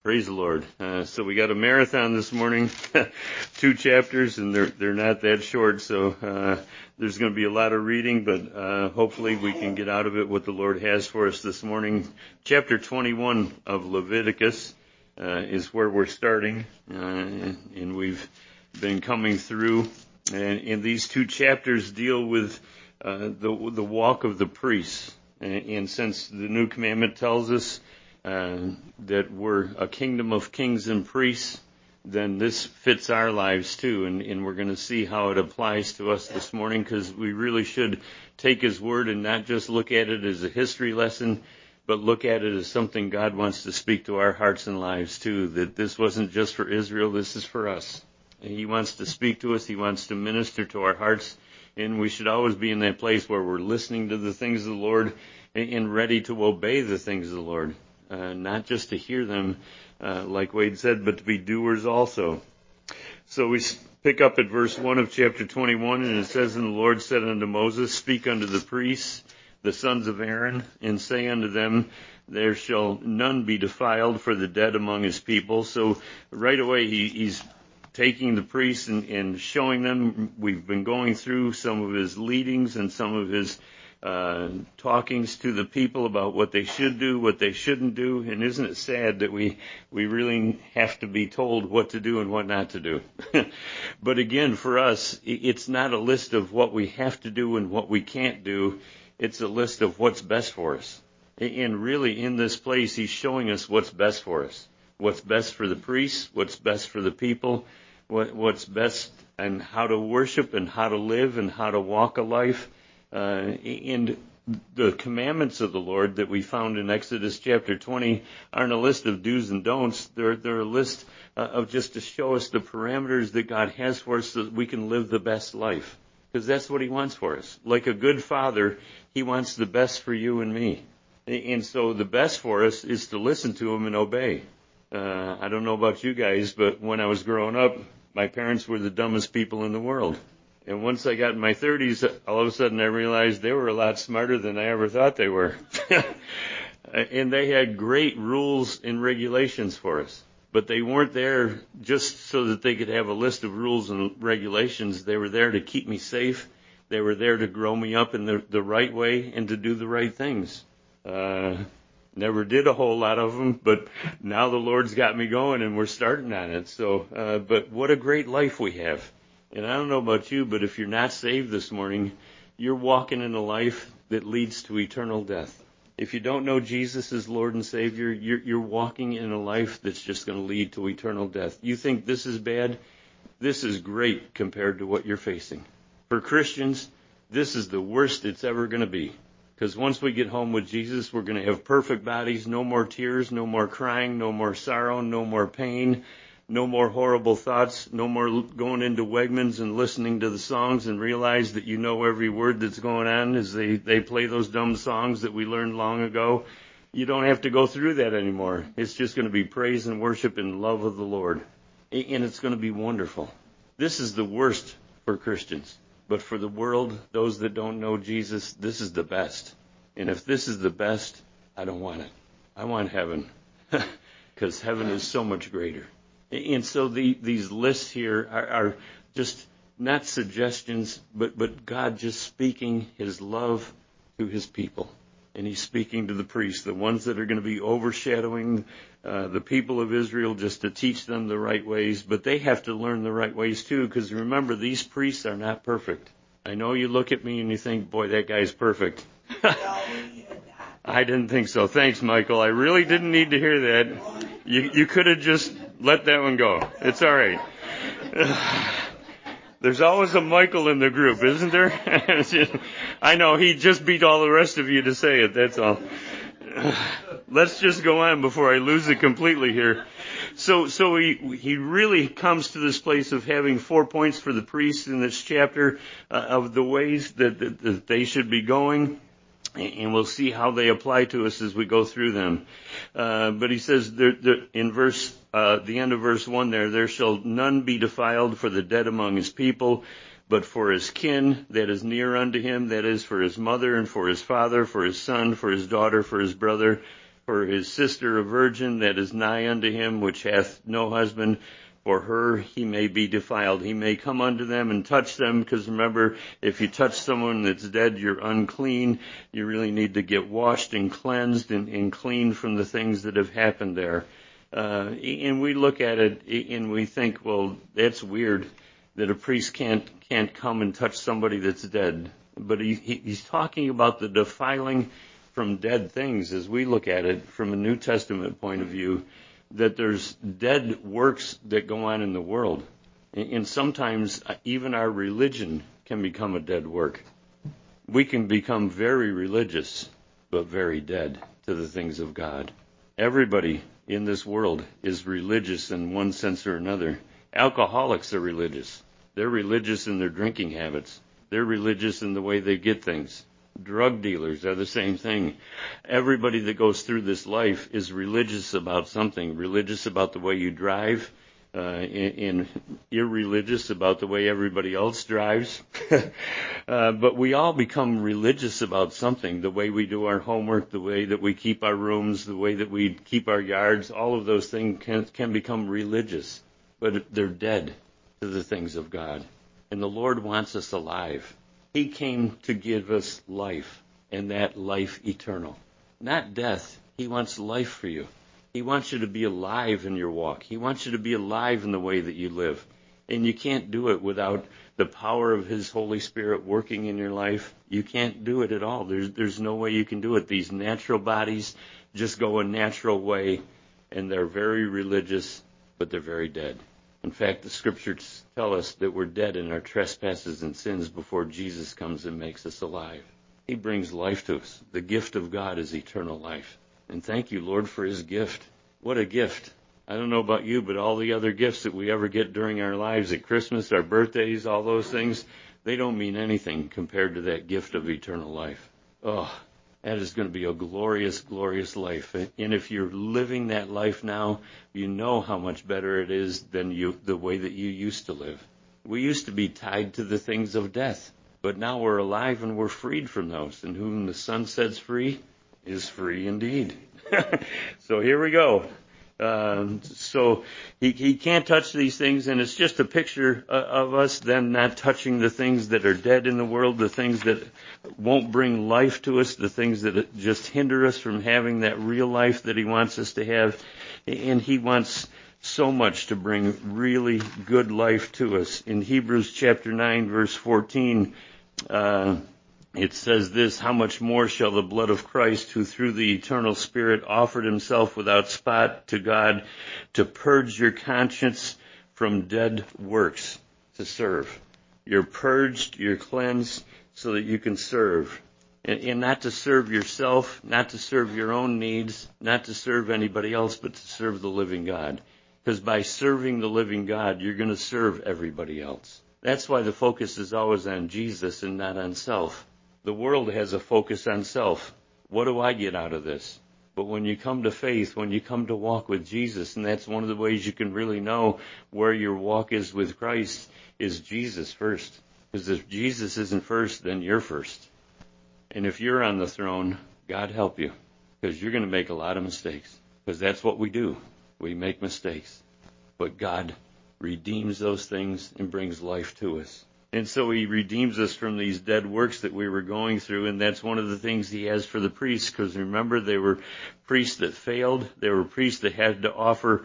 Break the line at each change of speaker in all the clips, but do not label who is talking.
Praise the Lord. So we got a marathon this morning, 2 chapters, and they're not that short, so there's going to be a lot of reading, but hopefully we can get out of it what the Lord has for us this morning. Chapter 21 of Leviticus is where we're starting, and we've been coming through, and these 2 chapters deal with the walk of the priests, and since the New Commandment tells us that we're a kingdom of kings and priests, then this fits our lives too, and we're going to see how it applies to us this morning, because we really should take His Word and not just look at it as a history lesson, but look at it as something God wants to speak to our hearts and lives too, that this wasn't just for Israel, this is for us. He wants to speak to us, He wants to minister to our hearts, and we should always be in that place where we're listening to the things of the Lord and ready to obey the things of the Lord. Not just to hear them, like Wade said, but to be doers also. So we pick up at verse 1 of chapter 21, and it says, "And the Lord said unto Moses, Speak unto the priests, the sons of Aaron, and say unto them, There shall none be defiled for the dead among his people." So right away he's taking the priests and showing them. We've been going through some of his leadings and some of his talkings to the people about what they should do, what they shouldn't do. And isn't it sad that we really have to be told what to do and what not to do? But again, for us, it's not a list of what we have to do and what we can't do. It's a list of what's best for us. And really, in this place, He's showing us what's best for us. What's best for the priests, what's best for the people, what's best and how to worship and how to live and how to walk a life. And the commandments of the Lord that we found in Exodus chapter 20 aren't a list of do's and don'ts. They're a list of just to show us the parameters that God has for us so that we can live the best life. Because that's what He wants for us. Like a good father, He wants the best for you and me. And so the best for us is to listen to Him and obey. I don't know about you guys, but when I was growing up, my parents were the dumbest people in the world. And once I got in my 30s, all of a sudden I realized they were a lot smarter than I ever thought they were. And they had great rules and regulations for us. But they weren't there just so that they could have a list of rules and regulations. They were there to keep me safe. They were there to grow me up in the right way and to do the right things. Never did a whole lot of them, but now the Lord's got me going and we're starting on it. So, but what a great life we have. And I don't know about you, but if you're not saved this morning, you're walking in a life that leads to eternal death. If you don't know Jesus as Lord and Savior, you're walking in a life that's just going to lead to eternal death. You think this is bad? This is great compared to what you're facing. For Christians, this is the worst it's ever going to be. Because once we get home with Jesus, we're going to have perfect bodies, no more tears, no more crying, no more sorrow, no more pain. No more horrible thoughts, no more going into Wegmans and listening to the songs and realize that you know every word that's going on as they play those dumb songs that we learned long ago. You don't have to go through that anymore. It's just going to be praise and worship and love of the Lord. And it's going to be wonderful. This is the worst for Christians. But for the world, those that don't know Jesus, this is the best. And if this is the best, I don't want it. I want heaven. Because heaven is so much greater. And so these lists here are just not suggestions, but God just speaking His love to His people. And He's speaking to the priests, the ones that are going to be overshadowing the people of Israel, just to teach them the right ways. But they have to learn the right ways too, because remember, these priests are not perfect. I know you look at me and you think, boy, that guy's perfect. I didn't think so. Thanks, Michael. I really didn't need to hear that. You could have just let that one go. It's all right. There's always a Michael in the group, isn't there? I know, he just beat all the rest of you to say it, that's all. Let's just go on before I lose it completely here. So he really comes to this place of having 4 points for the priests in this chapter of the ways that they should be going. And we'll see how they apply to us as we go through them. But he says in the end of verse 1 there shall none be defiled for the dead among his people, but for his kin that is near unto him, that is for his mother and for his father, for his son, for his daughter, for his brother, for his sister a virgin that is nigh unto him, which hath no husband, for her he may be defiled. He may come unto them and touch them, because remember, if you touch someone that's dead, you're unclean. You really need to get washed and cleansed and cleaned from the things that have happened there. And we look at it and we think, well, that's weird that a priest can't come and touch somebody that's dead. But he's talking about the defiling from dead things as we look at it from a New Testament point of view, that there's dead works that go on in the world. And sometimes even our religion can become a dead work. We can become very religious, but very dead to the things of God. Everybody in this world is religious in one sense or another. Alcoholics are religious. They're religious in their drinking habits. They're religious in the way they get things. Drug dealers are the same thing. Everybody that goes through this life is religious about something. Religious about the way you drive, and irreligious about the way everybody else drives. But we all become religious about something. The way we do our homework, the way that we keep our rooms, the way that we keep our yards, all of those things can become religious. But they're dead to the things of God. And the Lord wants us alive. He came to give us life, and that life eternal. Not death. He wants life for you. He wants you to be alive in your walk. He wants you to be alive in the way that you live. And you can't do it without the power of His Holy Spirit working in your life. You can't do it at all. There's no way you can do it. These natural bodies just go a natural way, and they're very religious, but they're very dead. In fact, the Scriptures tell us that we're dead in our trespasses and sins before Jesus comes and makes us alive. He brings life to us. The gift of God is eternal life. And thank you, Lord, for His gift. What a gift. I don't know about you, but all the other gifts that we ever get during our lives at Christmas, our birthdays, all those things, they don't mean anything compared to that gift of eternal life. Oh, that is going to be a glorious, glorious life. And if you're living that life now, you know how much better it is than the way that you used to live. We used to be tied to the things of death, but now we're alive and we're freed from those. And whom the Son sets free is free indeed. So here we go. So he can't touch these things, and it's just a picture of us then not touching the things that are dead in the world, the things that won't bring life to us, the things that just hinder us from having that real life that He wants us to have. And He wants so much to bring really good life to us. In Hebrews chapter 9, verse 14, it says this, how much more shall the blood of Christ, who through the eternal Spirit offered Himself without spot to God, to purge your conscience from dead works to serve. You're purged, you're cleansed, so that you can serve. And not to serve yourself, not to serve your own needs, not to serve anybody else, but to serve the living God. Because by serving the living God, you're going to serve everybody else. That's why the focus is always on Jesus and not on self. The world has a focus on self. What do I get out of this? But when you come to faith, when you come to walk with Jesus, and that's one of the ways you can really know where your walk is with Christ, is Jesus first. Because if Jesus isn't first, then you're first. And if you're on the throne, God help you. Because you're going to make a lot of mistakes. Because that's what we do. We make mistakes. But God redeems those things and brings life to us. And so He redeems us from these dead works that we were going through, and that's one of the things He has for the priests, because remember, they were priests that failed. They were priests that had to offer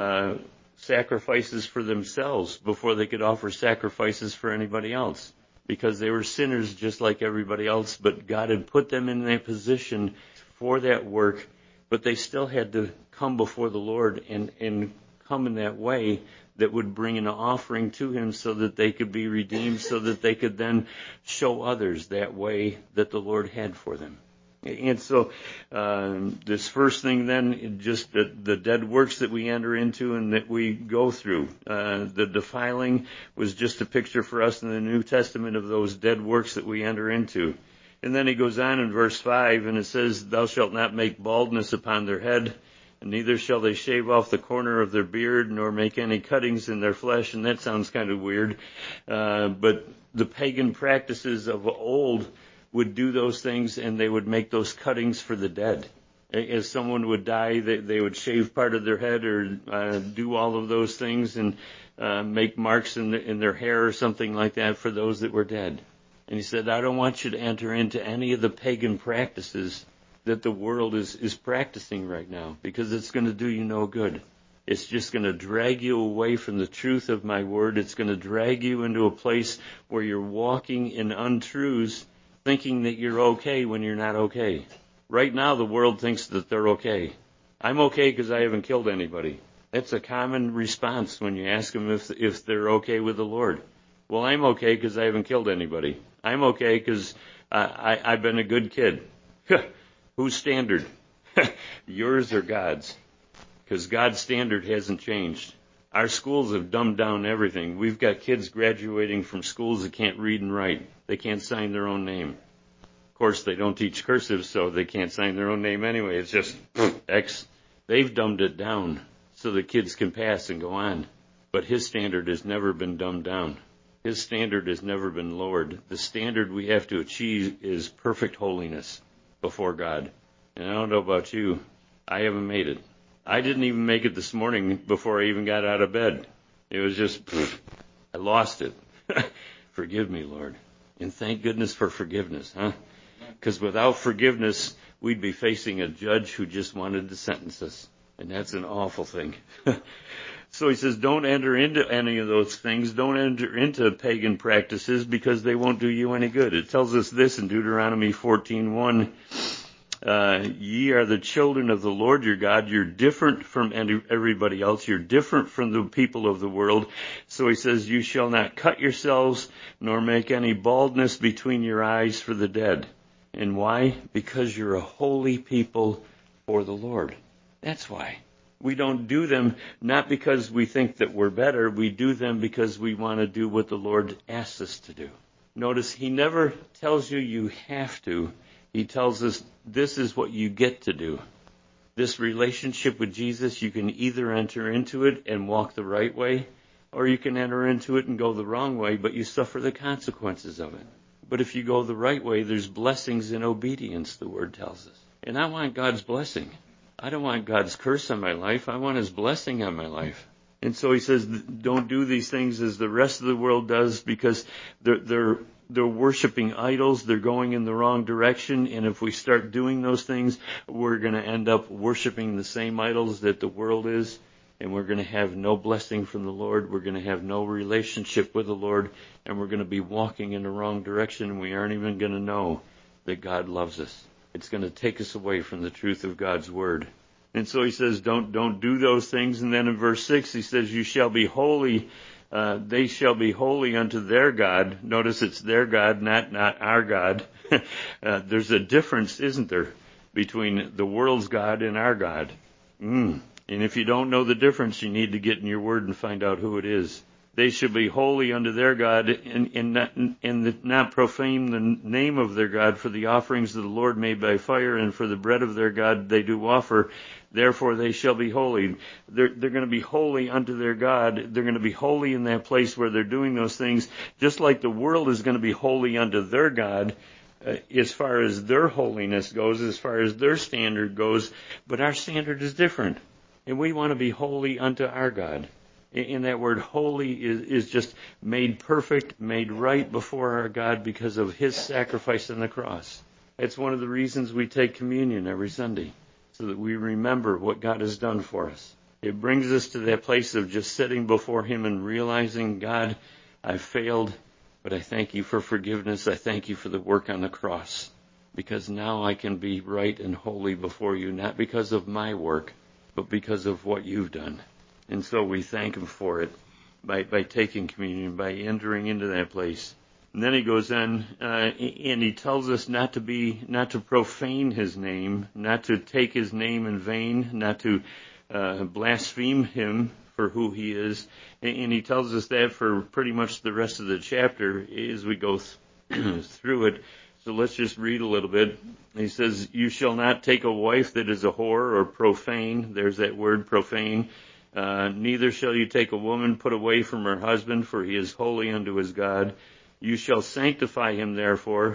sacrifices for themselves before they could offer sacrifices for anybody else, because they were sinners just like everybody else, but God had put them in a position for that work, but they still had to come before the Lord and come in that way that would bring an offering to Him so that they could be redeemed, so that they could then show others that way that the Lord had for them. And so this first thing then, just the dead works that we enter into and that we go through. The defiling was just a picture for us in the New Testament of those dead works that we enter into. And then he goes on in verse 5, and it says, thou shalt not make baldness upon their head, and neither shall they shave off the corner of their beard, nor make any cuttings in their flesh. And that sounds kind of weird. But the pagan practices of old would do those things, and they would make those cuttings for the dead. As someone would die, they would shave part of their head or do all of those things and make marks in their hair or something like that for those that were dead. And he said, I don't want you to enter into any of the pagan practices that the world is practicing right now, because it's going to do you no good. It's just going to drag you away from the truth of my word. It's going to drag you into a place where you're walking in untruths, thinking that you're okay when you're not okay. Right now, the world thinks that they're okay. I'm okay because I haven't killed anybody. That's a common response when you ask them if they're okay with the Lord. Well, I'm okay because I haven't killed anybody. I'm okay because I've been a good kid. Whose standard? Yours or God's? Because God's standard hasn't changed. Our schools have dumbed down everything. We've got kids graduating from schools that can't read and write. They can't sign their own name. Of course, they don't teach cursive, so they can't sign their own name anyway. It's just X. They've dumbed it down so the kids can pass and go on. But his standard has never been dumbed down. His standard has never been lowered. The standard we have to achieve is perfect holiness before God. And I don't know about you, I haven't made it. I didn't even make it this morning before I even got out of bed. It was just, I lost it. Forgive me, Lord. And thank goodness for forgiveness, huh? Because without forgiveness, we'd be facing a judge who just wanted to sentence us. And that's an awful thing. So he says, don't enter into any of those things. Don't enter into pagan practices because they won't do you any good. It tells us this in Deuteronomy 14:1. Ye are the children of the Lord your God. You're different from everybody else. You're different from the people of the world. So he says, you shall not cut yourselves nor make any baldness between your eyes for the dead. And why? Because you're a holy people for the Lord. That's why. We don't do them not because we think that we're better. We do them because we want to do what the Lord asks us to do. Notice he never tells you have to. He tells us this is what you get to do. This relationship with Jesus, you can either enter into it and walk the right way, or you can enter into it and go the wrong way, but you suffer the consequences of it. But if you go the right way, there's blessings in obedience, the Word tells us. And I want God's blessing. I don't want God's curse on my life. I want His blessing on my life. And so he says, don't do these things as the rest of the world does, because they're worshiping idols. They're going in the wrong direction. And if we start doing those things, we're going to end up worshiping the same idols that the world is. And we're going to have no blessing from the Lord. We're going to have no relationship with the Lord. And we're going to be walking in the wrong direction. And we aren't even going to know that God loves us. It's going to take us away from the truth of God's Word. And so he says, don't do those things. And then in verse 6, he says, you shall be holy. They shall be holy unto their God. Notice it's their God, not our God. There's a difference, isn't there, between the world's God and our God? And if you don't know the difference, you need to get in your Word and find out who it is. They shall be holy unto their God, and not profane the name of their God, for the offerings of the Lord made by fire, and for the bread of their God they do offer. Therefore they shall be holy. They're going to be holy unto their God. They're going to be holy in that place where they're doing those things, just like the world is going to be holy unto their God, as far as their holiness goes, as far as their standard goes. But our standard is different, and we want to be holy unto our God. In that word, holy is just made perfect, made right before our God because of His sacrifice on the cross. It's one of the reasons we take communion every Sunday, so that we remember what God has done for us. It brings us to that place of just sitting before Him and realizing, God, I've failed, but I thank you for forgiveness. I thank you for the work on the cross, because now I can be right and holy before you, not because of my work, but because of what you've done. And so we thank Him for it by taking communion, by entering into that place. And then he goes on, and he tells us not to profane His name, not to take His name in vain, not to blaspheme Him for who He is. And he tells us that for pretty much the rest of the chapter as we go through it. So let's just read a little bit. He says, you shall not take a wife that is a whore or profane. There's that word, profane. Neither shall you take a woman put away from her husband, for he is holy unto his God. You shall sanctify him, therefore,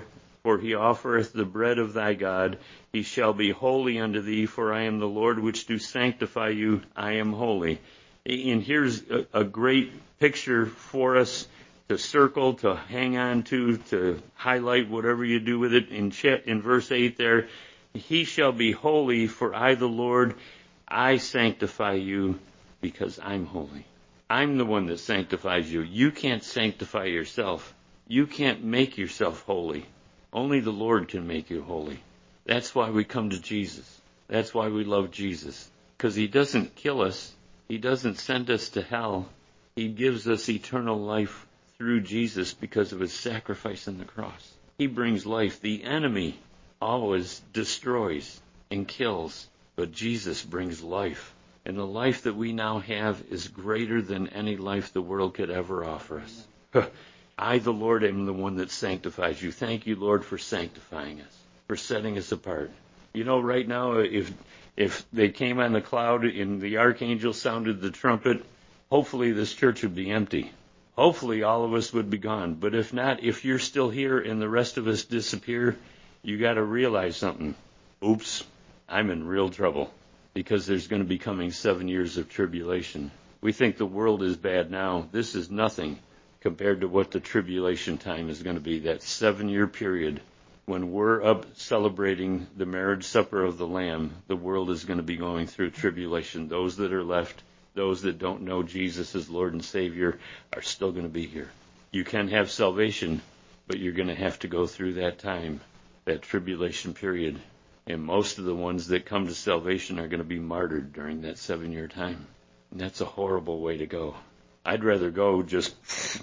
For he offereth the bread of thy God. He shall be holy unto thee, for I am the Lord which do sanctify you. I am holy. And here's a great picture for us to circle, to hang on to highlight whatever you do with it. In verse 8 there, he shall be holy, for I, the Lord, I sanctify you because I'm holy. I'm the one that sanctifies you. You can't sanctify yourself. You can't make yourself holy. Only the Lord can make you holy. That's why we come to Jesus. That's why we love Jesus. Because he doesn't kill us. He doesn't send us to hell. He gives us eternal life through Jesus because of his sacrifice on the cross. He brings life. The enemy always destroys and kills, but Jesus brings life. And the life that we now have is greater than any life the world could ever offer us. I, the Lord, am the one that sanctifies you. Thank you, Lord, for sanctifying us, for setting us apart. You know, right now, if they came on the cloud and the archangel sounded the trumpet, hopefully this church would be empty. Hopefully all of us would be gone. But if not, if you're still here and the rest of us disappear, you got to realize something. Oops, I'm in real trouble, because there's going to be coming 7 years of tribulation. We think the world is bad now. This is nothing compared to what the tribulation time is going to be, that 7-year period. When we're up celebrating the marriage supper of the Lamb, the world is going to be going through tribulation. Those that are left, those that don't know Jesus as Lord and Savior, are still going to be here. You can have salvation, but you're going to have to go through that time, that tribulation period. And most of the ones that come to salvation are going to be martyred during that 7-year time. And that's a horrible way to go. I'd rather go just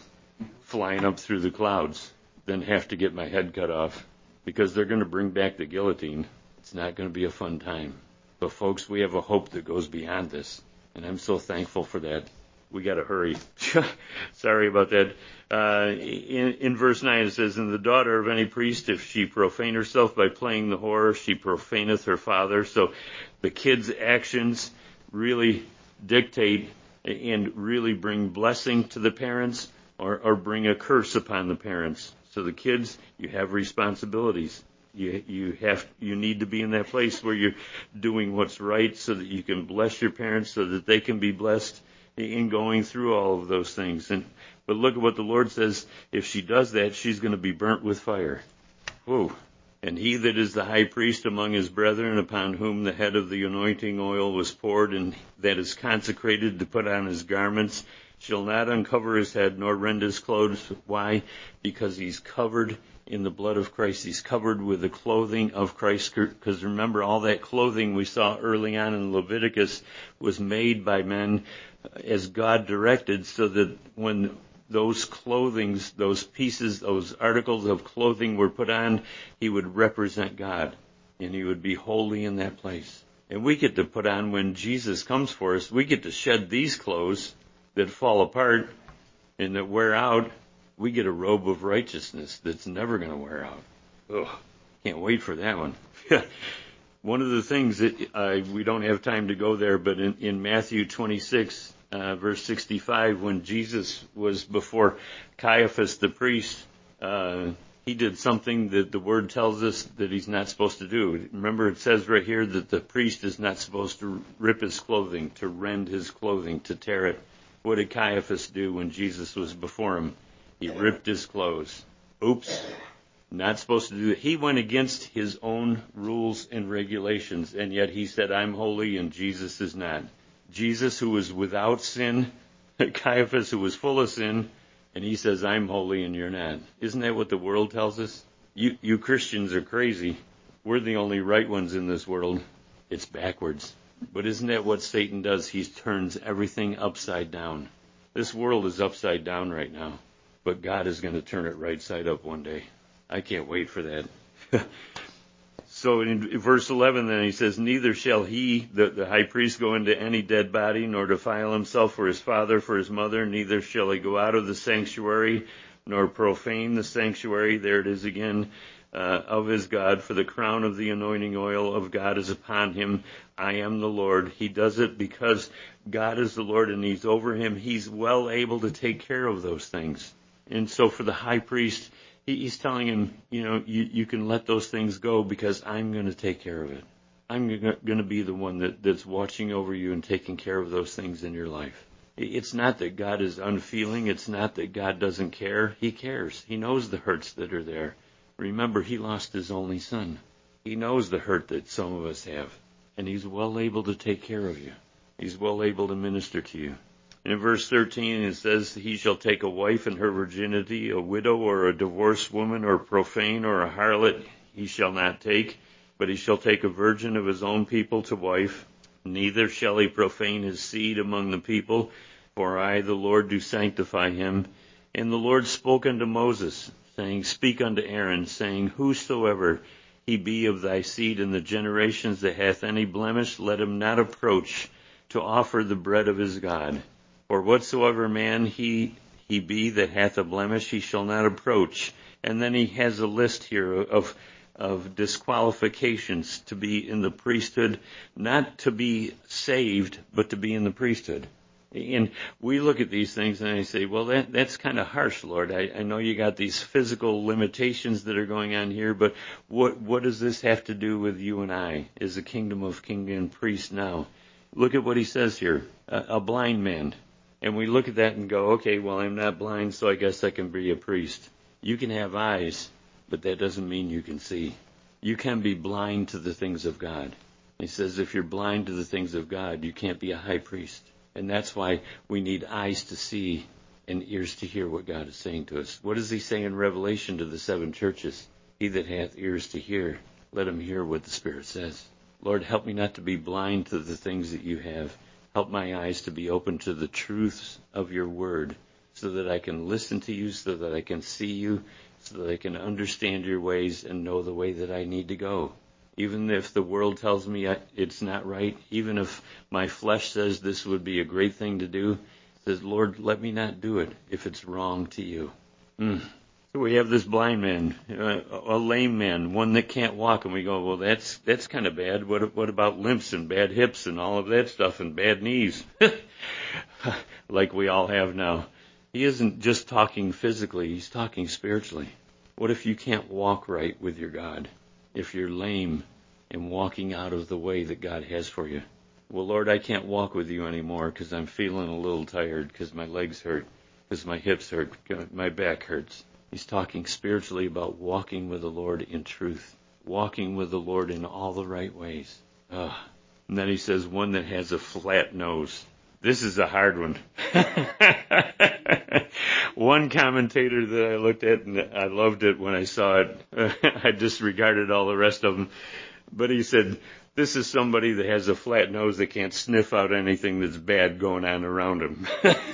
flying up through the clouds than have to get my head cut off, because they're going to bring back the guillotine. It's not going to be a fun time. But folks, we have a hope that goes beyond this, and I'm so thankful for that. We got to hurry. Sorry about that. In verse 9 it says, "And the daughter of any priest, if she profane herself by playing the whore, she profaneth her father." So the kids' actions really dictate and really bring blessing to the parents, or bring a curse upon the parents. So the kids, you have responsibilities. You need to be in that place where you're doing what's right so that you can bless your parents, so that they can be blessed in going through all of those things. But look at what the Lord says. If she does that, she's going to be burnt with fire. Whoa. "And he that is the high priest among his brethren, upon whom the head of the anointing oil was poured, and that is consecrated to put on his garments, shall not uncover his head, nor rend his clothes." Why? Because he's covered in the blood of Christ. He's covered with the clothing of Christ. Because remember, all that clothing we saw early on in Leviticus was made by men as God directed, so that when those clothings, those pieces, those articles of clothing were put on, he would represent God, and he would be holy in that place. And we get to put on, when Jesus comes for us, we get to shed these clothes that fall apart and that wear out. We get a robe of righteousness that's never going to wear out. Oh, can't wait for that one. One of the things that we don't have time to go there, but in Matthew 26, verse 65, when Jesus was before Caiaphas the priest, he did something that the Word tells us that he's not supposed to do. Remember, it says right here that the priest is not supposed to rip his clothing, to rend his clothing, to tear it. What did Caiaphas do when Jesus was before him? He ripped his clothes. Oops. Not supposed to do that. He went against his own rules and regulations, and yet he said, "I'm holy," and Jesus is not. Jesus, who was without sin, Caiaphas, who was full of sin, and he says, "I'm holy," and you're not. Isn't that what the world tells us? You Christians are crazy. We're the only right ones in this world. It's backwards. But isn't that what Satan does? He turns everything upside down. This world is upside down right now, but God is going to turn it right side up one day. I can't wait for that. So in verse 11 then he says, "Neither shall he," the high priest, "go into any dead body, nor defile himself for his father, for his mother, neither shall he go out of the sanctuary, nor profane the sanctuary," there it is again, "of his God, for the crown of the anointing oil of God is upon him. I am the Lord." He does it because God is the Lord and he's over him. He's well able to take care of those things. And so for the high priest, He's telling him, you can let those things go because I'm going to take care of it. I'm going to be the one that's watching over you and taking care of those things in your life. It's not that God is unfeeling. It's not that God doesn't care. He cares. He knows the hurts that are there. Remember, he lost his only son. He knows the hurt that some of us have. And he's well able to take care of you. He's well able to minister to you. In verse 13, it says, he shall take a wife in her virginity, a widow or a divorced woman or profane or a harlot he shall not take, but he shall take a virgin of his own people to wife. Neither shall he profane his seed among the people, for I, the Lord, do sanctify him. And the Lord spoke unto Moses, saying, speak unto Aaron, saying, whosoever he be of thy seed in the generations that hath any blemish, let him not approach to offer the bread of his God. For whatsoever man he be that hath a blemish, he shall not approach. And then he has a list here of disqualifications to be in the priesthood, not to be saved, but to be in the priesthood. And we look at these things and I say, well, that's kind of harsh, Lord. I know you got these physical limitations that are going on here, but what does this have to do with you and I as a kingdom of king and priest now? Look at what he says here, a blind man. And we look at that and go, okay, well, I'm not blind, so I guess I can be a priest. You can have eyes, but that doesn't mean you can see. You can be blind to the things of God. He says if you're blind to the things of God, you can't be a high priest. And that's why we need eyes to see and ears to hear what God is saying to us. What does he say in Revelation to the 7 churches? He that hath ears to hear, let him hear what the Spirit says. Lord, help me not to be blind to the things that you have. Help my eyes to be open to the truths of your word so that I can listen to you, so that I can see you, so that I can understand your ways and know the way that I need to go. Even if the world tells me it's not right, even if my flesh says this would be a great thing to do, says, Lord, let me not do it if it's wrong to you. So we have this blind man, a lame man, one that can't walk, and we go, well, that's kind of bad. What about limps and bad hips and all of that stuff and bad knees, like we all have now? He isn't just talking physically, he's talking spiritually. What if you can't walk right with your God? If you're lame and walking out of the way that God has for you? Well, Lord, I can't walk with you anymore because I'm feeling a little tired, because my legs hurt, because my hips hurt, my back hurts. He's talking spiritually about walking with the Lord in truth, walking with the Lord in all the right ways. And then he says, one that has a flat nose. This is a hard one. One commentator that I looked at, and I loved it when I saw it. I disregarded all the rest of them. But he said, this is somebody that has a flat nose that can't sniff out anything that's bad going on around him.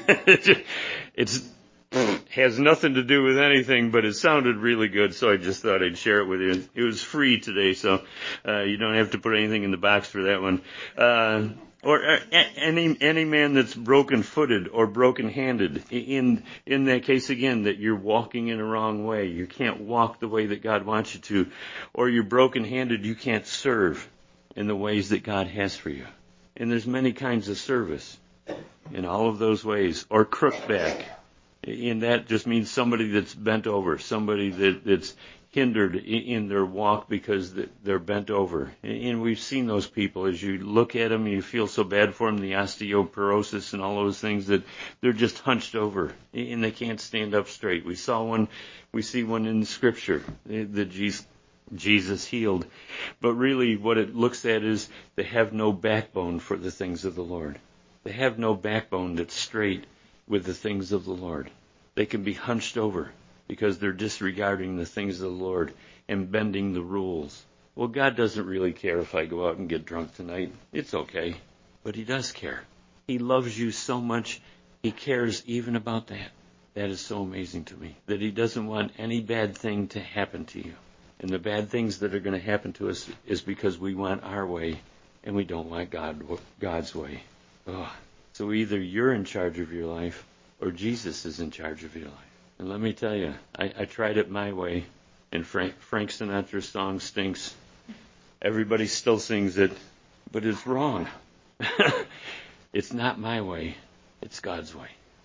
It's has nothing to do with anything, but it sounded really good, so I just thought I'd share it with you. It was free today, so you don't have to put anything in the box for that one. Or any man that's broken-footed or broken-handed. In that case, again, that you're walking in a wrong way. You can't walk the way that God wants you to. Or you're broken-handed, you can't serve in the ways that God has for you. And there's many kinds of service in all of those ways. Or crook-back. And that just means somebody that's bent over, somebody that's hindered in their walk because they're bent over. And we've seen those people. As you look at them, you feel so bad for them, the osteoporosis and all those things, that they're just hunched over and they can't stand up straight. We see one in Scripture that Jesus healed. But really what it looks at is they have no backbone for the things of the Lord. They have no backbone that's straight with the things of the Lord. They can be hunched over because they're disregarding the things of the Lord and bending the rules. Well, God doesn't really care if I go out and get drunk tonight. It's okay. But he does care. He loves you so much, he cares even about that. That is so amazing to me, that he doesn't want any bad thing to happen to you. And the bad things that are going to happen to us is because we want our way and we don't want God's way. So either you're in charge of your life or Jesus is in charge of your life. And let me tell you, I tried it my way, and Frank Sinatra's song stinks. Everybody still sings it, but it's wrong. It's not my way. It's God's way.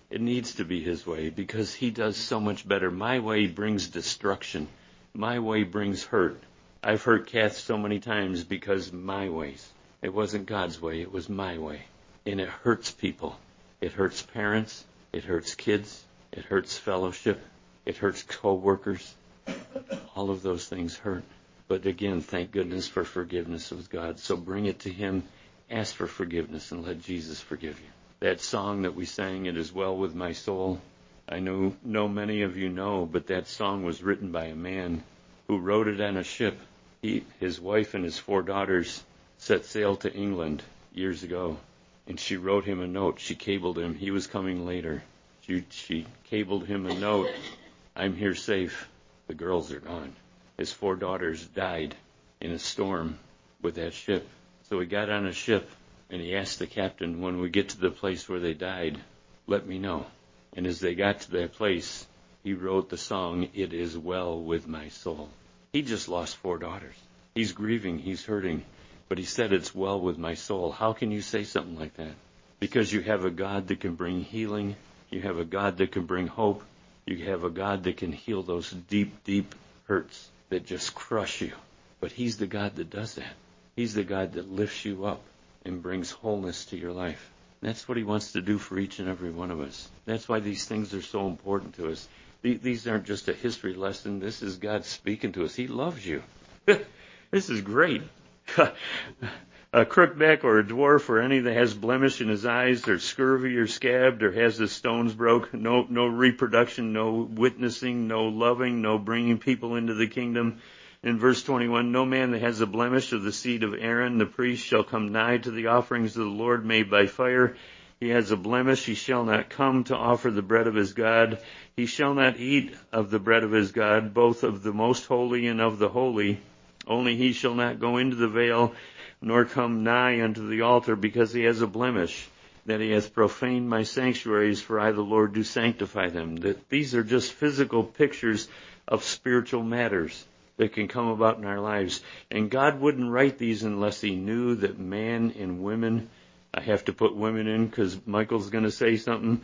It needs to be his way because he does so much better. My way brings destruction. My way brings hurt. I've hurt Kath so many times because my ways. It wasn't God's way. It was my way. And it hurts people. It hurts parents. It hurts kids. It hurts fellowship. It hurts co-workers. All of those things hurt. But again, thank goodness for forgiveness of God. So bring it to him. Ask for forgiveness and let Jesus forgive you. That song that we sang, It Is Well With My Soul, I know many of you know, but that song was written by a man who wrote it on a ship. His wife and his 4 daughters set sail to England years ago, and she wrote him a note. She cabled him. He was coming later. She cabled him a note. I'm here safe. The girls are gone. His 4 daughters died in a storm with that ship. So he got on a ship, and he asked the captain, when we get to the place where they died, let me know. And as they got to that place, he wrote the song, It Is Well With My Soul. He just lost 4 daughters. He's grieving. He's hurting. But he said, it's well with my soul. How can you say something like that? Because you have a God that can bring healing. You have a God that can bring hope. You have a God that can heal those deep, deep hurts that just crush you. But he's the God that does that. He's the God that lifts you up and brings wholeness to your life. That's what he wants to do for each and every one of us. That's why these things are so important to us. These aren't just a history lesson. This is God speaking to us. He loves you. This is great. A crookback or a dwarf or any that has blemish in his eyes or scurvy or scabbed or has his stones broke, no reproduction, no witnessing, no loving, no bringing people into the kingdom. In verse 21, no man that has a blemish of the seed of Aaron, the priest, shall come nigh to the offerings of the Lord made by fire. He has a blemish, he shall not come to offer the bread of his God. He shall not eat of the bread of his God, both of the most holy and of the holy. Only he shall not go into the veil, nor come nigh unto the altar, because he has a blemish, that he hath profaned my sanctuaries, for I the Lord do sanctify them. That these are just physical pictures of spiritual matters that can come about in our lives. And God wouldn't write these unless he knew that man and women, I have to put women in because Michael's going to say something,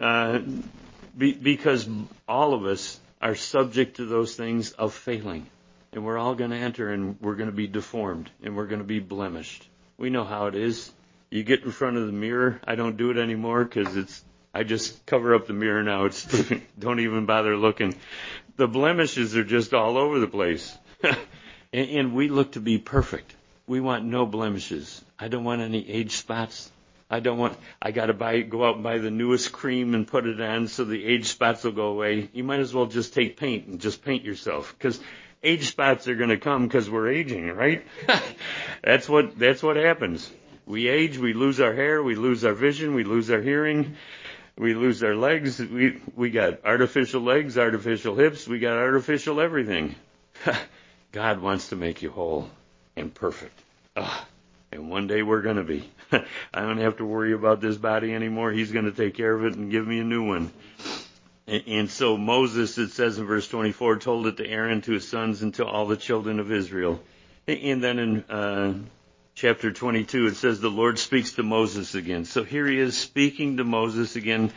because all of us are subject to those things of failing. And we're all going to enter and we're going to be deformed and we're going to be blemished. We know how it is. You get in front of the mirror. I don't do it anymore because I just cover up the mirror now. Don't even bother looking. The blemishes are just all over the place. And we look to be perfect. We want no blemishes. I don't want any age spots. I got to go out and buy the newest cream and put it on so the age spots will go away. You might as well just take paint and just paint yourself, because age spots are going to come because we're aging, right? That's what happens. We age, we lose our hair, we lose our vision, we lose our hearing, we lose our legs. We got artificial legs, artificial hips, we got artificial everything. God wants to make you whole and perfect. And one day we're going to be. I don't have to worry about this body anymore. He's going to take care of it and give me a new one. And so Moses, it says in verse 24, told it to Aaron, to his sons, and to all the children of Israel. And then in chapter 22, it says the Lord speaks to Moses again. So here he is speaking to Moses again,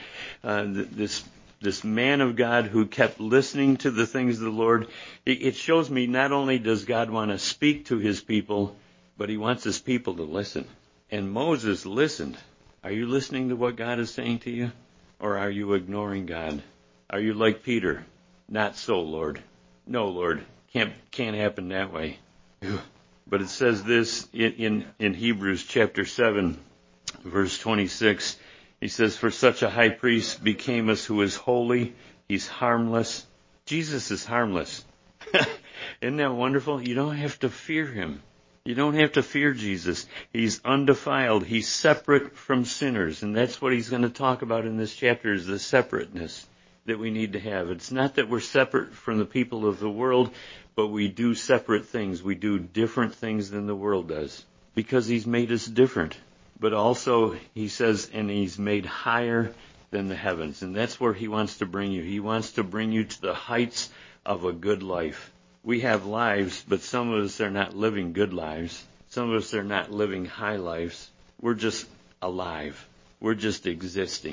this man of God who kept listening to the things of the Lord. It shows me not only does God want to speak to his people, but he wants his people to listen. And Moses listened. Are you listening to what God is saying to you? Or are you ignoring God? Are you like Peter? Not so, Lord. No, Lord. Can't happen that way. But it says this in Hebrews chapter 7, verse 26. He says, for such a high priest became us who is holy. He's harmless. Jesus is harmless. Isn't that wonderful? You don't have to fear him. You don't have to fear Jesus. He's undefiled. He's separate from sinners. And that's what he's going to talk about in this chapter, is the separateness that we need to have. It's not that we're separate from the people of the world, but we do separate things. We do different things than the world does because he's made us different. But also, he says, and he's made higher than the heavens. And that's where he wants to bring you. He wants to bring you to the heights of a good life. We have lives, but some of us are not living good lives. Some of us are not living high lives. We're just alive. We're just existing.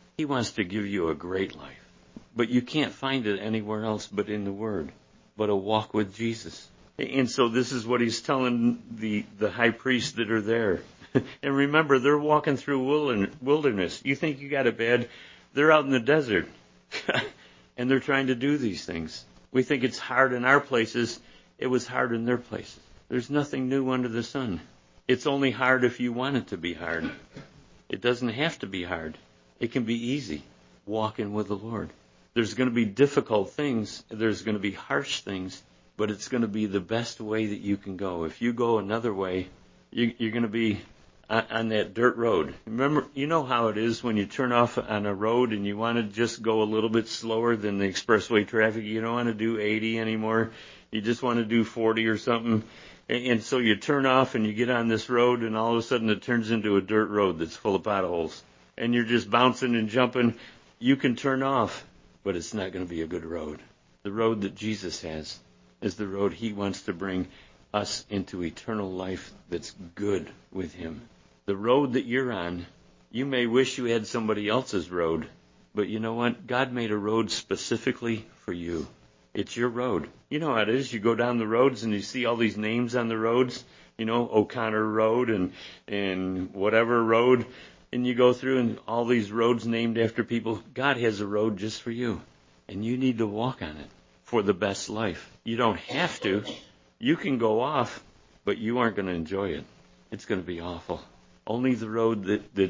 He wants to give you a great life. But you can't find it anywhere else but in the Word, but a walk with Jesus. And so this is what he's telling the high priests that are there. And remember, they're walking through wilderness. You think you got it bad? They're out in the desert. And they're trying to do these things. We think it's hard in our places. It was hard in their places. There's nothing new under the sun. It's only hard if you want it to be hard. It doesn't have to be hard. It can be easy, walking with the Lord. There's going to be difficult things. There's going to be harsh things. But it's going to be the best way that you can go. If you go another way, you're going to be on that dirt road. Remember, you know how it is when you turn off on a road and you want to just go a little bit slower than the expressway traffic. You don't want to do 80 anymore. You just want to do 40 or something. And so you turn off and you get on this road, and all of a sudden it turns into a dirt road that's full of potholes. And you're just bouncing and jumping. You can turn off, but it's not going to be a good road. The road that Jesus has is the road he wants to bring us into eternal life that's good with him. The road that you're on, you may wish you had somebody else's road, but you know what? God made a road specifically for you. It's your road. You know how it is. You go down the roads and you see all these names on the roads, you know, O'Connor Road and whatever road, and you go through and all these roads named after people. God has a road just for you, and you need to walk on it for the best life. You don't have to. You can go off, but you aren't going to enjoy it. It's going to be awful. Only the road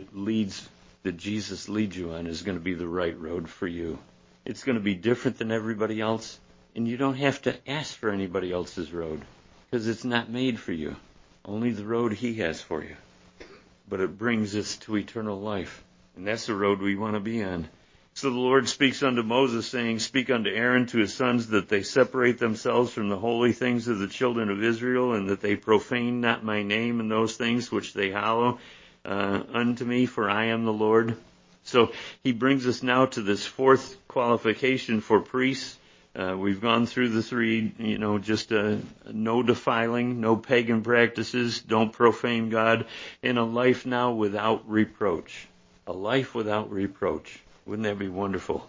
that Jesus leads you on is going to be the right road for you. It's going to be different than everybody else, and you don't have to ask for anybody else's road because it's not made for you. Only the road he has for you. But it brings us to eternal life, and that's the road we want to be on. So the Lord speaks unto Moses, saying, Speak unto Aaron to his sons, that they separate themselves from the holy things of the children of Israel, and that they profane not my name in those things which they hallow unto me, for I am the Lord. So he brings us now to this fourth qualification for priests. We've gone through the three, just no defiling, no pagan practices, don't profane God, and a life now without reproach. A life without reproach. Wouldn't that be wonderful?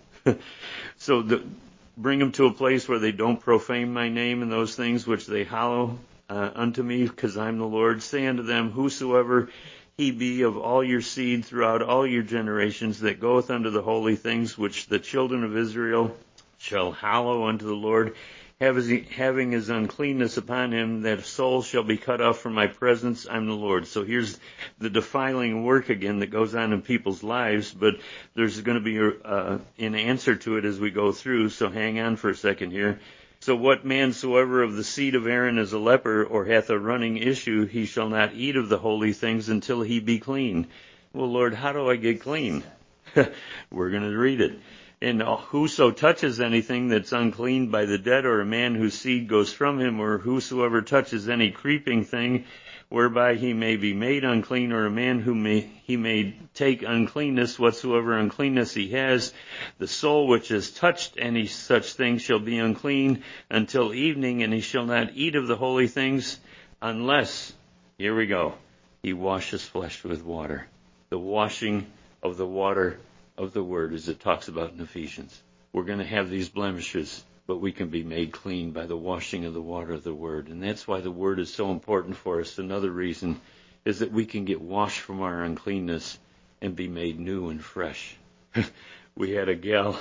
So bring them to a place where they don't profane my name and those things which they hallow unto me, because I'm the Lord. Say unto them, Whosoever he be of all your seed throughout all your generations that goeth unto the holy things which the children of Israel shall hallow unto the Lord, having his uncleanness upon him, that soul shall be cut off from my presence. I'm the Lord. So here's the defiling work again that goes on in people's lives, but there's going to be an answer to it as we go through, so hang on for a second here. So what man soever of the seed of Aaron is a leper or hath a running issue, he shall not eat of the holy things until he be clean. Well, Lord, how do I get clean? We're going to read it. And whoso touches anything that's unclean by the dead, or a man whose seed goes from him, or whosoever touches any creeping thing, whereby he may be made unclean, or a man he may take uncleanness, whatsoever uncleanness he has, the soul which has touched any such thing shall be unclean until evening, and he shall not eat of the holy things, unless, here we go, he washes flesh with water. The washing of the water of the Word, as it talks about in Ephesians. We're going to have these blemishes, but we can be made clean by the washing of the water of the Word. And that's why the Word is so important for us. Another reason is that we can get washed from our uncleanness and be made new and fresh. We had a gal,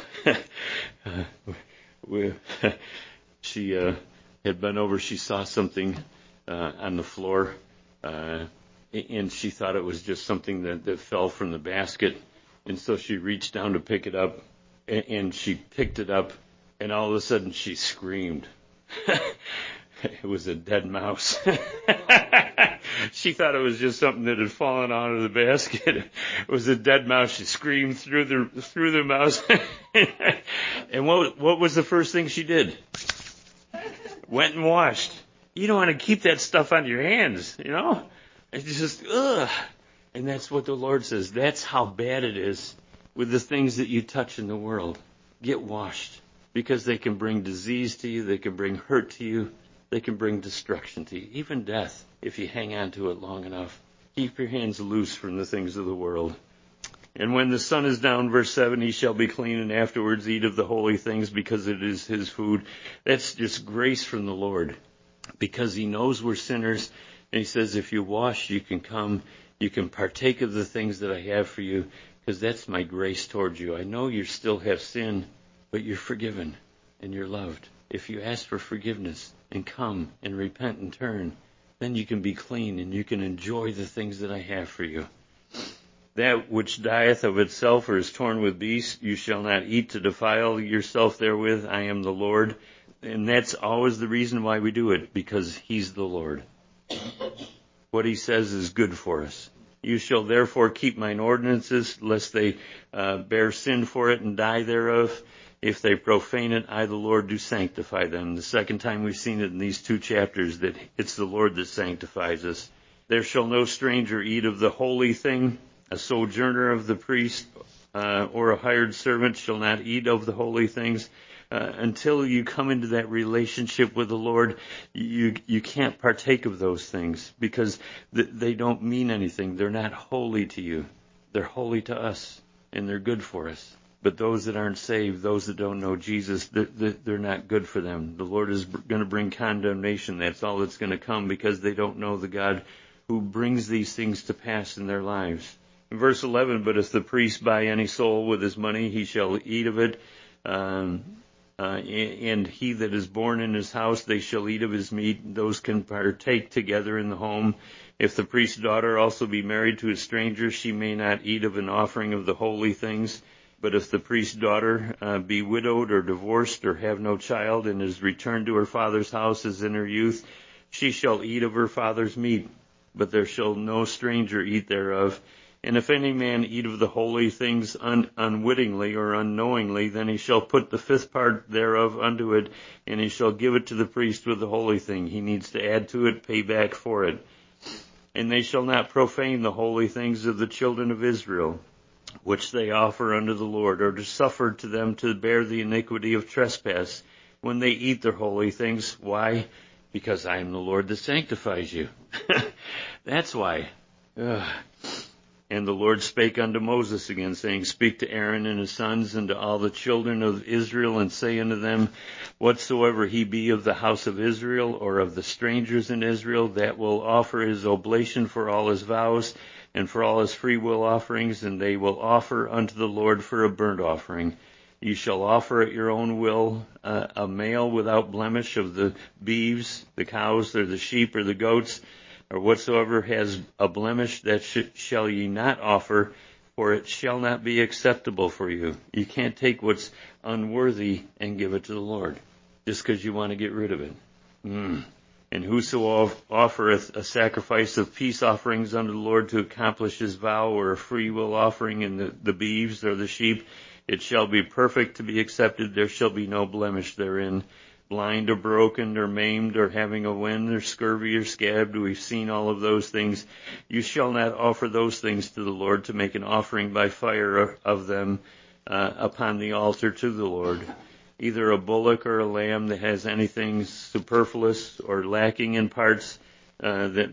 she had been over, she saw something on the floor, and she thought it was just something that fell from the basket. And so she reached down to pick it up, and she picked it up, and all of a sudden she screamed. It was a dead mouse. She thought it was just something that had fallen out of the basket. It was a dead mouse. She screamed through the mouse. And what was the first thing she did? Went and washed. You don't want to keep that stuff on your hands, It's just, ugh. And that's what the Lord says. That's how bad it is with the things that you touch in the world. Get washed, because they can bring disease to you. They can bring hurt to you. They can bring destruction to you, even death, if you hang on to it long enough. Keep your hands loose from the things of the world. And when the sun is down, verse 7, he shall be clean and afterwards eat of the holy things because it is his food. That's just grace from the Lord, because he knows we're sinners. And he says, if you wash, you can come, you can partake of the things that I have for you, because that's my grace towards you. I know you still have sin, but you're forgiven and you're loved. If you ask for forgiveness and come and repent and turn, then you can be clean and you can enjoy the things that I have for you. That which dieth of itself or is torn with beasts, you shall not eat to defile yourself therewith. I am the Lord. And that's always the reason why we do it, because he's the Lord. What he says is good for us. You shall therefore keep mine ordinances, lest they bear sin for it and die thereof. If they profane it, I, the Lord, do sanctify them. The second time we've seen it in these 2 chapters, that it's the Lord that sanctifies us. There shall no stranger eat of the holy thing. A sojourner of the priest or a hired servant shall not eat of the holy things. Until you come into that relationship with the Lord, you can't partake of those things, because they don't mean anything. They're not holy to you. They're holy to us, and they're good for us. But those that aren't saved, those that don't know Jesus, they're not good for them. The Lord is going to bring condemnation. That's all that's going to come, because they don't know the God who brings these things to pass in their lives. In verse 11, but if the priest buy any soul with his money, he shall eat of it. And he that is born in his house, they shall eat of his meat. Those can partake together in the home. If the priest's daughter also be married to a stranger, she may not eat of an offering of the holy things. But if the priest's daughter be widowed or divorced or have no child, and is returned to her father's house as in her youth, she shall eat of her father's meat. But there shall no stranger eat thereof. And if any man eat of the holy things unwittingly or unknowingly, then he shall put the 5th part thereof unto it, and he shall give it to the priest with the holy thing. He needs to add to it, pay back for it. And they shall not profane the holy things of the children of Israel, which they offer unto the Lord, or to suffer to them to bear the iniquity of trespass when they eat their holy things. Why? Because I am the Lord that sanctifies you. That's why. And the Lord spake unto Moses again, saying, Speak to Aaron and his sons and to all the children of Israel, and say unto them, Whatsoever he be of the house of Israel, or of the strangers in Israel, that will offer his oblation for all his vows, and for all his freewill offerings, and they will offer unto the Lord for a burnt offering. You shall offer at your own will a male without blemish of the beeves, the cows, or the sheep, or the goats, or whatsoever has a blemish, that shall ye not offer, for it shall not be acceptable for you. You can't take what's unworthy and give it to the Lord, just because you want to get rid of it. And whoso offereth a sacrifice of peace offerings unto the Lord to accomplish his vow, or a free will offering in the beeves or the sheep, it shall be perfect to be accepted. There shall be no blemish therein. Blind or broken or maimed or having a wind or scurvy or scabbed, we've seen all of those things. You shall not offer those things to the Lord, to make an offering by fire of them upon the altar to the Lord. Either a bullock or a lamb that has anything superfluous or lacking in parts that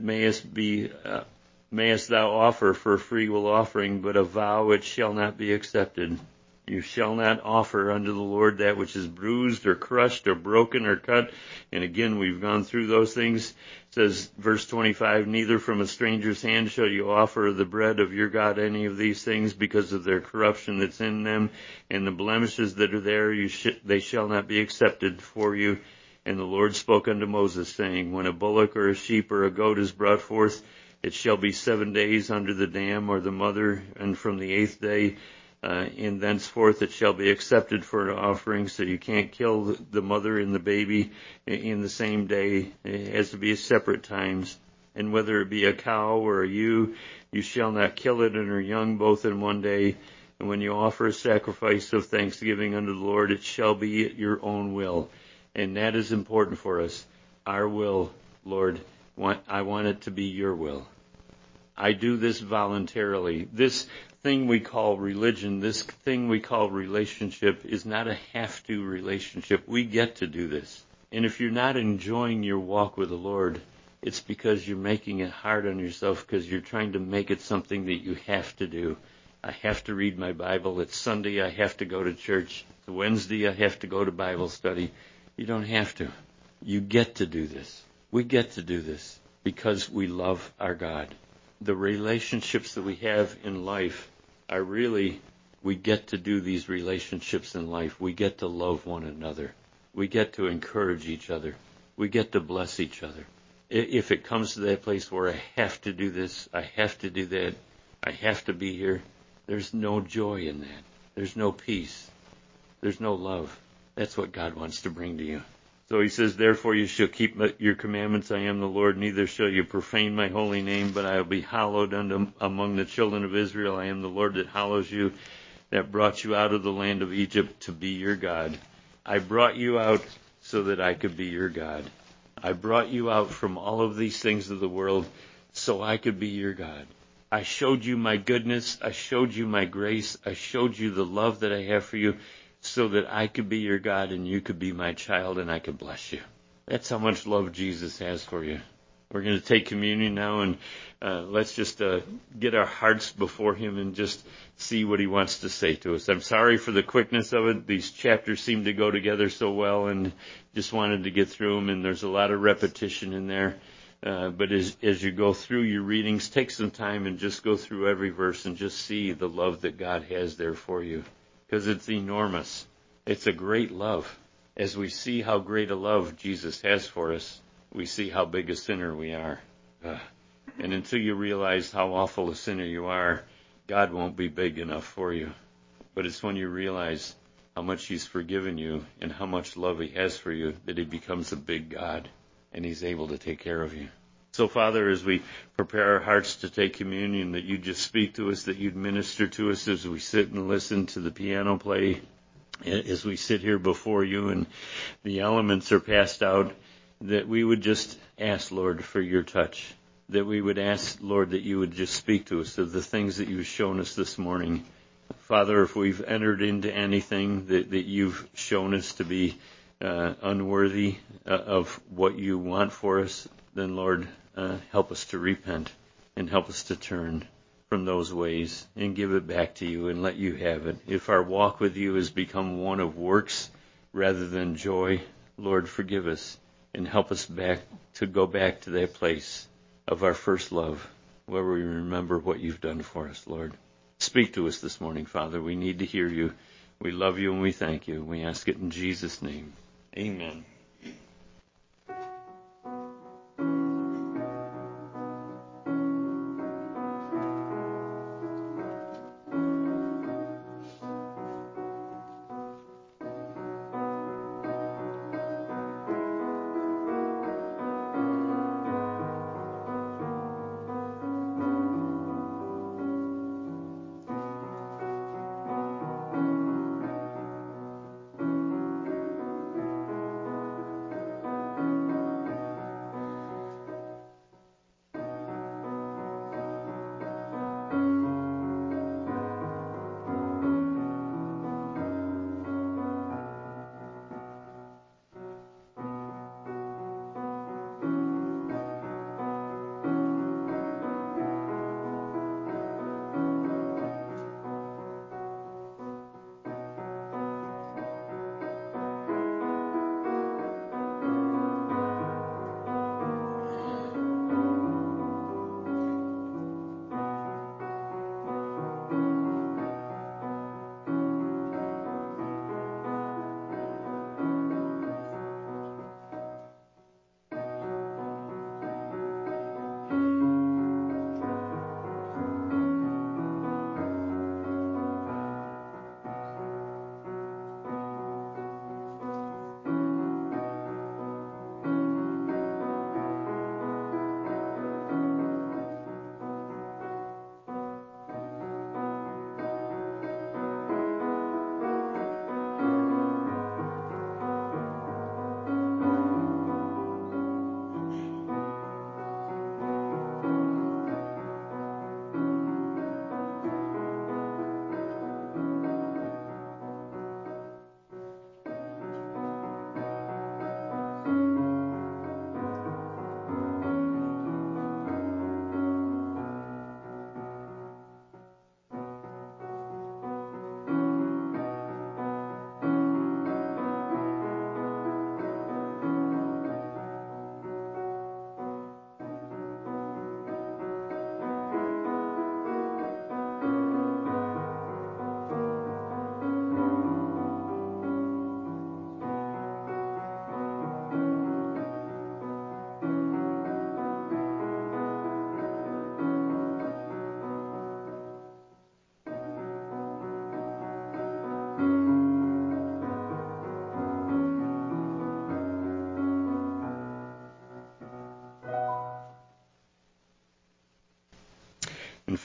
mayest thou offer for a free will offering, but a vow it shall not be accepted. You shall not offer unto the Lord that which is bruised or crushed or broken or cut. And again, we've gone through those things. It says, verse 25, Neither from a stranger's hand shall you offer the bread of your God any of these things, because of their corruption that's in them, and the blemishes that are there, they shall not be accepted for you. And the Lord spoke unto Moses, saying, When a bullock or a sheep or a goat is brought forth, it shall be 7 days under the dam or the mother, and from the 8th day, and thenceforth it shall be accepted for an offering. So you can't kill the mother and the baby in the same day. It has to be at separate times. And whether it be a cow or a ewe, you shall not kill it and her young both in one day. And when you offer a sacrifice of thanksgiving unto the Lord, it shall be at your own will. And that is important for us. Our will, Lord, I want it to be your will. I do this voluntarily. This thing we call religion, this thing we call relationship, is not a have-to relationship. We get to do this. And if you're not enjoying your walk with the Lord, it's because you're making it hard on yourself, because you're trying to make it something that you have to do. I have to read my Bible. It's Sunday, I have to go to church. It's Wednesday, I have to go to Bible study. You don't have to. You get to do this. We get to do this because we love our God. The relationships that we have in life are really, we get to do these relationships in life. We get to love one another. We get to encourage each other. We get to bless each other. If it comes to that place where I have to do this, I have to do that, I have to be here, there's no joy in that. There's no peace. There's no love. That's what God wants to bring to you. So he says, therefore you shall keep your commandments. I am the Lord. Neither shall you profane my holy name, but I will be hallowed among the children of Israel. I am the Lord that hallows you, that brought you out of the land of Egypt to be your God. I brought you out so that I could be your God. I brought you out from all of these things of the world so I could be your God. I showed you my goodness. I showed you my grace. I showed you the love that I have for you so that I could be your God and you could be my child and I could bless you. That's how much love Jesus has for you. We're going to take communion now, and let's just get our hearts before him and just see what he wants to say to us. I'm sorry for the quickness of it. These chapters seem to go together so well, and just wanted to get through them, and there's a lot of repetition in there. But as you go through your readings, take some time and just go through every verse and just see the love that God has there for you, because it's enormous. It's a great love. As we see how great a love Jesus has for us, we see how big a sinner we are. And until you realize how awful a sinner you are, God won't be big enough for you. But it's when you realize how much he's forgiven you and how much love he has for you that he becomes a big God and he's able to take care of you. So, Father, as we prepare our hearts to take communion, that you just speak to us, that you'd minister to us as we sit and listen to the piano play, as we sit here before you and the elements are passed out, that we would just ask, Lord, for your touch. That we would ask, Lord, that you would just speak to us of the things that you've shown us this morning. Father, if we've entered into anything that you've shown us to be unworthy of what you want for us, then, Lord, help us to repent and help us to turn from those ways and give it back to you and let you have it. If our walk with you has become one of works rather than joy, Lord, forgive us. And help us go back to that place of our first love, where we remember what you've done for us, Lord. Speak to us this morning, Father. We need to hear you. We love you and we thank you. We ask it in Jesus' name. Amen.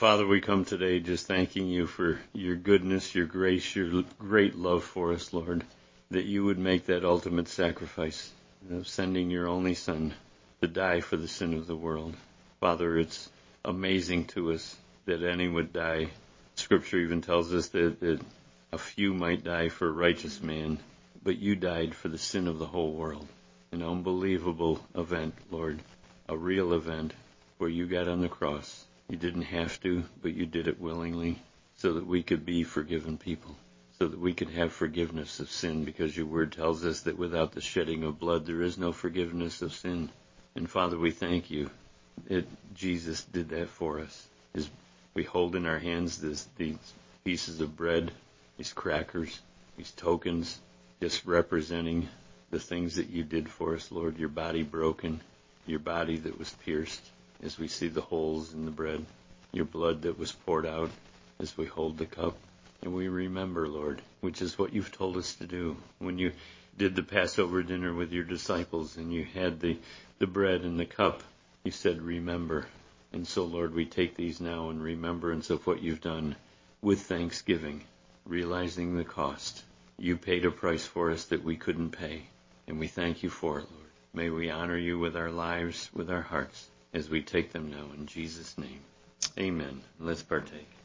Father, we come today just thanking you for your goodness, your grace, your great love for us, Lord, that you would make that ultimate sacrifice of sending your only Son to die for the sin of the world. Father, it's amazing to us that any would die. Scripture even tells us that a few might die for a righteous man, but you died for the sin of the whole world. An unbelievable event, Lord, a real event where you got on the cross. You didn't have to, but you did it willingly so that we could be forgiven people, so that we could have forgiveness of sin, because your word tells us that without the shedding of blood, there is no forgiveness of sin. And Father, we thank you that Jesus did that for us. As we hold in our hands these pieces of bread, these crackers, these tokens, just representing the things that you did for us, Lord, your body broken, your body that was pierced, as we see the holes in the bread, your blood that was poured out as we hold the cup. And we remember, Lord, which is what you've told us to do. When you did the Passover dinner with your disciples and you had the bread and the cup, you said, remember. And so, Lord, we take these now in remembrance of what you've done with thanksgiving, realizing the cost. You paid a price for us that we couldn't pay, and we thank you for it, Lord. May we honor you with our lives, with our hearts, as we take them now in Jesus' name. Amen. Let's partake.